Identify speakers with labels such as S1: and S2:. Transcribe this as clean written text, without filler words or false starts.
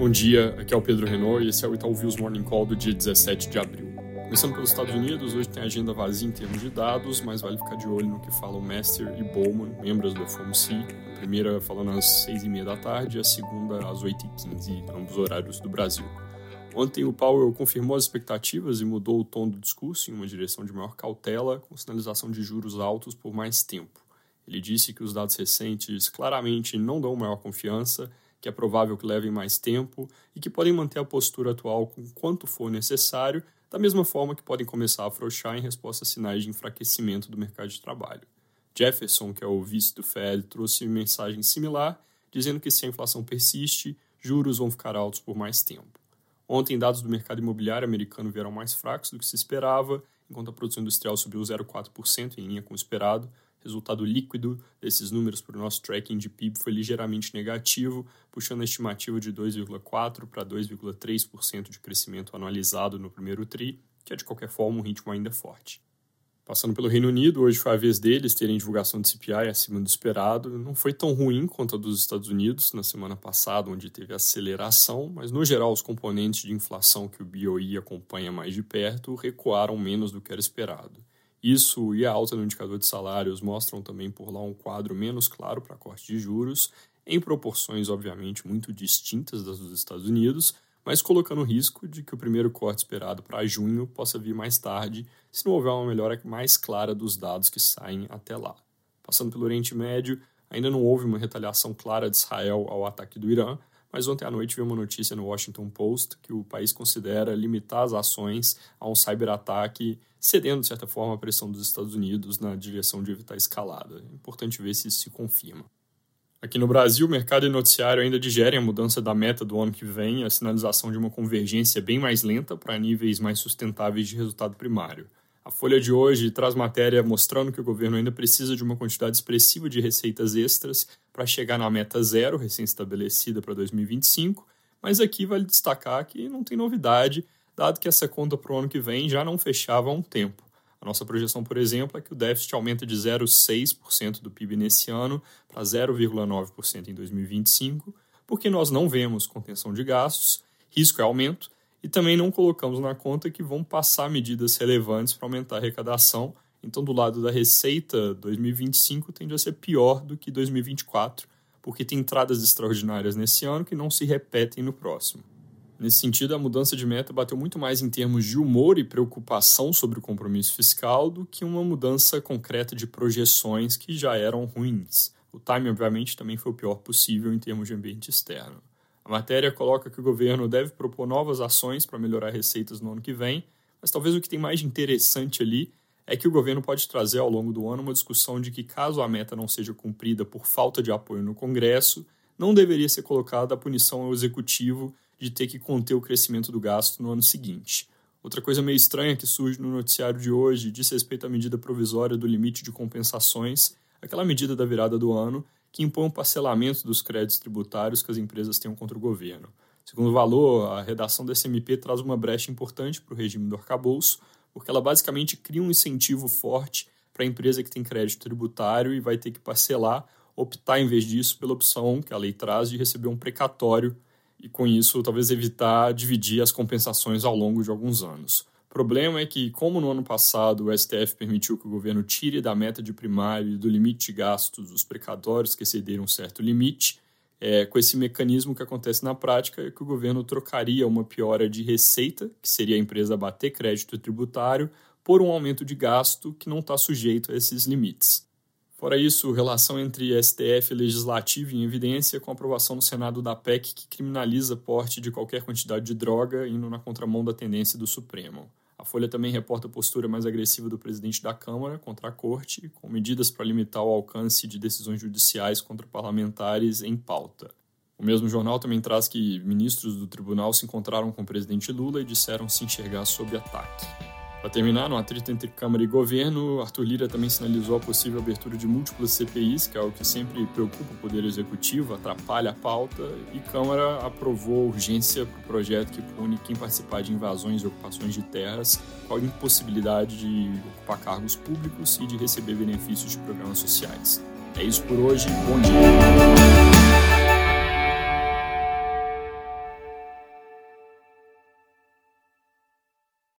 S1: Bom dia, aqui é o Pedro Renault e esse é o Itaú Views Morning Call do dia 17 de abril. Começando pelos Estados Unidos, hoje tem agenda vazia em termos de dados, mas vale ficar de olho no que falam Mester e Bowman, membros do FOMC. A primeira falando às 6h30 da tarde e a segunda às 8h15, ambos horários do Brasil. Ontem o Powell confirmou as expectativas e mudou o tom do discurso em uma direção de maior cautela, com sinalização de juros altos por mais tempo. Ele disse que os dados recentes claramente não dão maior confiança, que é provável que levem mais tempo e que podem manter a postura atual com quanto for necessário, da mesma forma que podem começar a afrouxar em resposta a sinais de enfraquecimento do mercado de trabalho. Jefferson, que é o vice do Fed, trouxe mensagem similar, dizendo que se a inflação persiste, juros vão ficar altos por mais tempo. Ontem, dados do mercado imobiliário americano vieram mais fracos do que se esperava, enquanto a produção industrial subiu 0,4% em linha com o esperado. Resultado líquido desses números para o nosso tracking de PIB foi ligeiramente negativo, puxando a estimativa de 2,4% para 2,3% de crescimento anualizado no primeiro TRI, que é de qualquer forma um ritmo ainda forte. Passando pelo Reino Unido, hoje foi a vez deles terem divulgação de CPI acima do esperado. Não foi tão ruim quanto a dos Estados Unidos na semana passada, onde teve aceleração, mas no geral os componentes de inflação que o BOE acompanha mais de perto recuaram menos do que era esperado. Isso e a alta no indicador de salários mostram também por lá um quadro menos claro para corte de juros, em proporções obviamente muito distintas das dos Estados Unidos, mas colocando o risco de que o primeiro corte esperado para junho possa vir mais tarde, se não houver uma melhora mais clara dos dados que saem até lá. Passando pelo Oriente Médio, ainda não houve uma retaliação clara de Israel ao ataque do Irã, mas ontem à noite veio uma notícia no Washington Post que o país considera limitar as ações a um cyberataque, cedendo, de certa forma, a pressão dos Estados Unidos na direção de evitar escalada. É importante ver se isso se confirma. Aqui no Brasil, o mercado e noticiário ainda digerem a mudança da meta do ano que vem, a sinalização de uma convergência bem mais lenta para níveis mais sustentáveis de resultado primário. A Folha de hoje traz matéria mostrando que o governo ainda precisa de uma quantidade expressiva de receitas extras para chegar na meta zero, recém-estabelecida para 2025, mas aqui vale destacar que não tem novidade, dado que essa conta para o ano que vem já não fechava há um tempo. A nossa projeção, por exemplo, é que o déficit aumenta de 0,6% do PIB nesse ano para 0,9% em 2025, porque nós não vemos contenção de gastos, risco é aumento, e também não colocamos na conta que vão passar medidas relevantes para aumentar a arrecadação. Então, do lado da receita, 2025 tende a ser pior do que 2024, porque tem entradas extraordinárias nesse ano que não se repetem no próximo. Nesse sentido, a mudança de meta bateu muito mais em termos de humor e preocupação sobre o compromisso fiscal do que uma mudança concreta de projeções que já eram ruins. O timing, obviamente, também foi o pior possível em termos de ambiente externo. A matéria coloca que o governo deve propor novas ações para melhorar receitas no ano que vem, mas talvez o que tem mais de interessante ali é que o governo pode trazer ao longo do ano uma discussão de que, caso a meta não seja cumprida por falta de apoio no Congresso, não deveria ser colocada a punição ao Executivo de ter que conter o crescimento do gasto no ano seguinte. Outra coisa meio estranha que surge no noticiário de hoje diz respeito à medida provisória do limite de compensações, aquela medida da virada do ano, que impõe um parcelamento dos créditos tributários que as empresas tenham contra o governo. Segundo o valor, a redação desse MP traz uma brecha importante para o regime do arcabouço, porque ela basicamente cria um incentivo forte para a empresa que tem crédito tributário e vai ter que parcelar, optar em vez disso pela opção que a lei traz de receber um precatório e com isso talvez evitar dividir as compensações ao longo de alguns anos. O problema é que, como no ano passado o STF permitiu que o governo tire da meta de primário e do limite de gastos os precatórios que excederam um certo limite, com esse mecanismo que acontece na prática é que o governo trocaria uma piora de receita, que seria a empresa abater crédito tributário, por um aumento de gasto que não está sujeito a esses limites. Fora isso, relação entre STF e Legislativo em evidência com a aprovação no Senado da PEC que criminaliza porte de qualquer quantidade de droga, indo na contramão da tendência do Supremo. A Folha também reporta a postura mais agressiva do presidente da Câmara contra a Corte, com medidas para limitar o alcance de decisões judiciais contra parlamentares em pauta. O mesmo jornal também traz que ministros do tribunal se encontraram com o presidente Lula e disseram se enxergar sob ataque. Para terminar, no atrito entre Câmara e Governo, Arthur Lira também sinalizou a possível abertura de múltiplas CPIs, que é algo que sempre preocupa o Poder Executivo, atrapalha a pauta, e Câmara aprovou urgência para o projeto que pune quem participar de invasões e ocupações de terras com a impossibilidade de ocupar cargos públicos e de receber benefícios de programas sociais. É isso por hoje, bom dia!